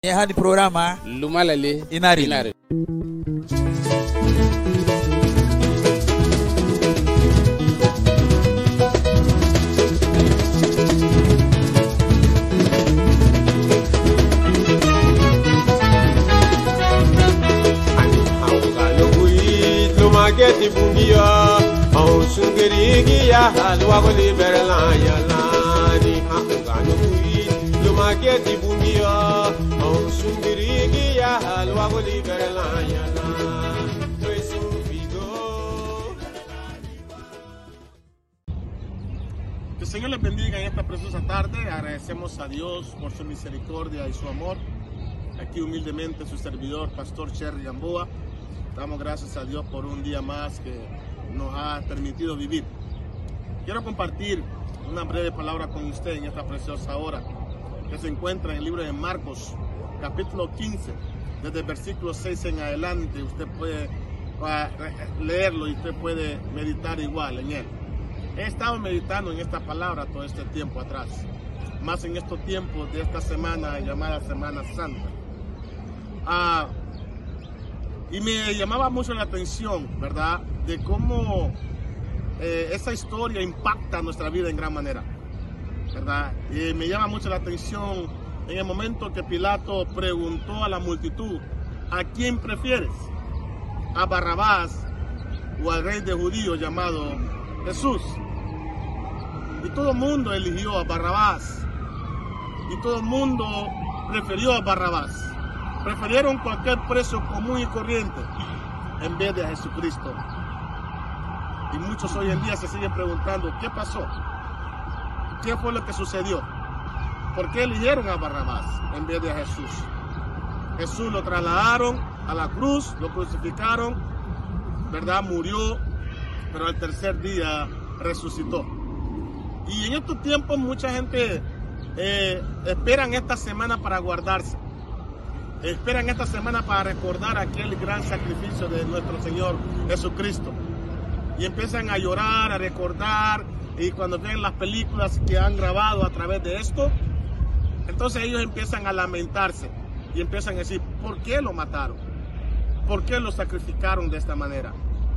Hadi programa Lumalale Inari. Lumageti bungia, au sungirigi ya halwa goli berlanya lani hangano kui. Lumageti bungia, au sungirigi ya halwa goli berlanya lani. Que el Señor les bendiga en esta preciosa tarde. Agradecemos a Dios por su misericordia y su amor. Aquí humildemente su servidor, Pastor Cherry Gamboa. Damos gracias a Dios por un día más que nos ha permitido vivir. Quiero compartir una breve palabra con usted en esta preciosa hora, que se encuentra en el libro de Marcos, capítulo 15, desde el versículo 6 en adelante. Usted puede leerlo y usted puede meditar igual en él. He estado meditando en esta palabra todo este tiempo atrás, más en estos tiempos de esta semana llamada Semana Santa. Y me llamaba mucho la atención, ¿verdad?, de cómo esa historia impacta nuestra vida en gran manera, ¿verdad? Y me llama mucho la atención en el momento que Pilato preguntó a la multitud: ¿a quién prefieres? ¿A Barrabás o al rey de judíos llamado Jesús? Y todo el mundo eligió a Barrabás, y todo el mundo prefirió a Barrabás. Prefirieron cualquier preso común y corriente en vez de a Jesucristo. Y muchos hoy en día se siguen preguntando: ¿qué pasó? ¿Qué fue lo que sucedió? ¿Por qué eligieron a Barrabás en vez de a Jesús? Jesús lo trasladaron a la cruz, lo crucificaron, ¿verdad? Murió, pero al tercer día resucitó. Y en estos tiempos mucha gente esperan esta semana para guardarse. Esperan esta semana para recordar aquel gran sacrificio de nuestro Señor Jesucristo. Y empiezan a llorar, a recordar, y cuando ven las películas que han grabado a través de esto, entonces ellos empiezan a lamentarse y empiezan a decir: ¿por qué lo mataron? ¿Por qué lo sacrificaron de esta manera?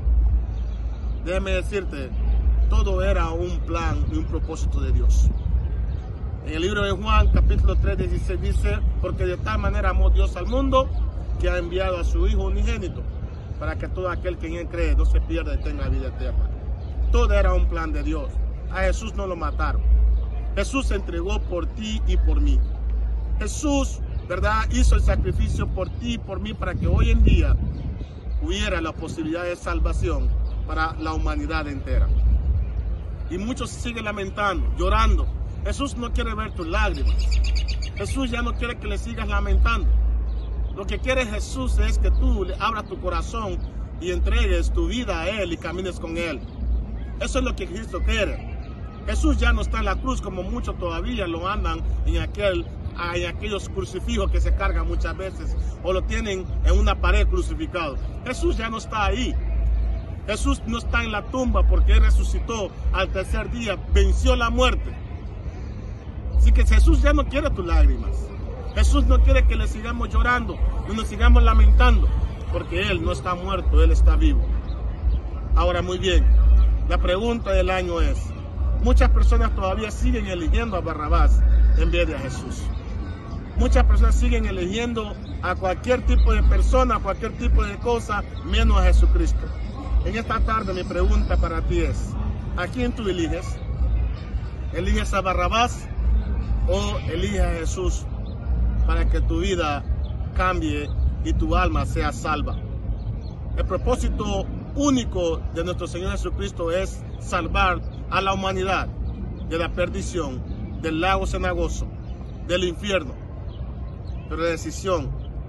Déjame decirte, todo era un plan y un propósito de Dios. En el libro de Juan, capítulo 3, 16 dice: porque de tal manera amó Dios al mundo, que ha enviado a su Hijo unigénito, para que todo aquel que en él cree no se pierda y tenga vida eterna. Todo era un plan de Dios. A Jesús no lo mataron. Jesús se entregó por ti y por mí. Jesús, ¿verdad?, hizo el sacrificio por ti y por mí, para que hoy en día hubiera la posibilidad de salvación para la humanidad entera. Y muchos se siguen lamentando, llorando. Jesús no quiere ver tus lágrimas. Jesús ya no quiere que le sigas lamentando. Lo que quiere Jesús es que tú le abras tu corazón y entregues tu vida a Él y camines con Él. Eso es lo que Cristo quiere. Jesús ya no está en la cruz como muchos todavía lo andan en aquellos crucifijos que se cargan muchas veces, o lo tienen en una pared crucificado. Jesús ya no está ahí. Jesús no está en la tumba, porque Él resucitó al tercer día, venció la muerte. Así que Jesús ya no quiere tus lágrimas. Jesús no quiere que le sigamos llorando, no nos sigamos lamentando, porque Él no está muerto, Él está vivo. Ahora, muy bien, la pregunta del año es: muchas personas todavía siguen eligiendo a Barrabás en vez de a Jesús. Muchas personas siguen eligiendo a cualquier tipo de persona, a cualquier tipo de cosa, menos a Jesucristo. En esta tarde mi pregunta para ti es: ¿a quién tú eliges? ¿Eliges a Barrabás o eliges a Jesús para que tu vida cambie y tu alma sea salva? El propósito único de nuestro Señor Jesucristo es salvar a la humanidad de la perdición, del lago cenagoso, del infierno. Pero la decisión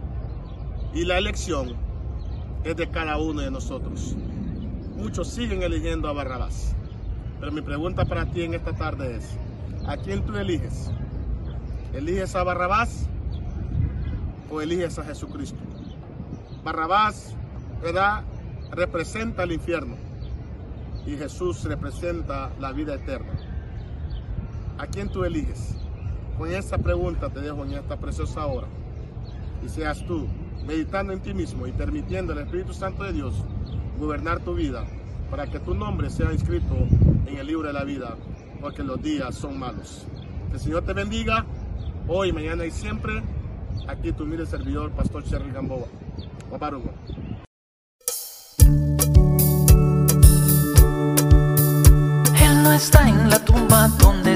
y la elección es de cada uno de nosotros. Muchos siguen eligiendo a Barrabás, pero mi pregunta para ti en esta tarde es: ¿a quién tú eliges? ¿Eliges a Barrabás o eliges a Jesucristo? Barrabás, ¿verdad?, representa el infierno, y Jesús representa la vida eterna. ¿A quién tú eliges? Con esa pregunta te dejo en esta preciosa hora. y seas tú, meditando en ti mismo y permitiendo al Espíritu Santo de Dios gobernar tu vida, para que tu nombre sea inscrito en el libro de la vida, porque los días son malos. Que el Señor te bendiga, hoy, mañana y siempre. Aquí tu humilde servidor, Pastor Cheryl Gamboa. Paparugo. Él no está en la tumba donde